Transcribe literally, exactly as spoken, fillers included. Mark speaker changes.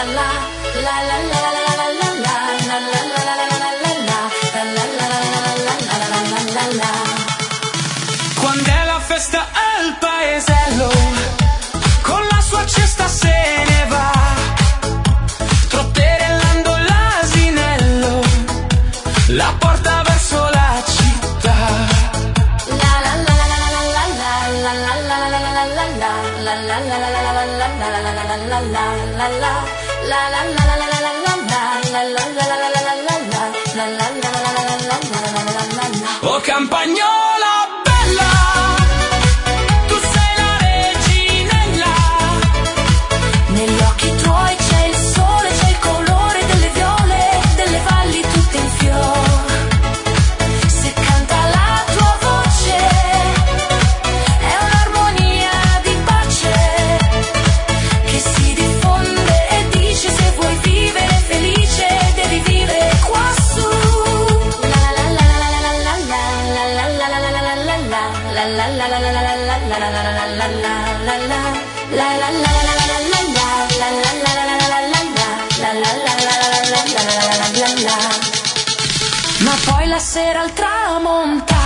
Speaker 1: Quando è la festa al paesello, con la sua cesta se ne va, trotterellando l'asinello, la porta verso la città. La la la la la la la la la la la la la la la la. Oh campagnola bella, tu sei la reginella, negli occhi tuoi c'è il sole, c'è il colore delle viole, delle valli tutte in fior. Se canta la tua voce è un'armonia di pace che si diffonde e dice: se vuoi vivere felice devi vivere quassù. Ma poi la sera al tramonto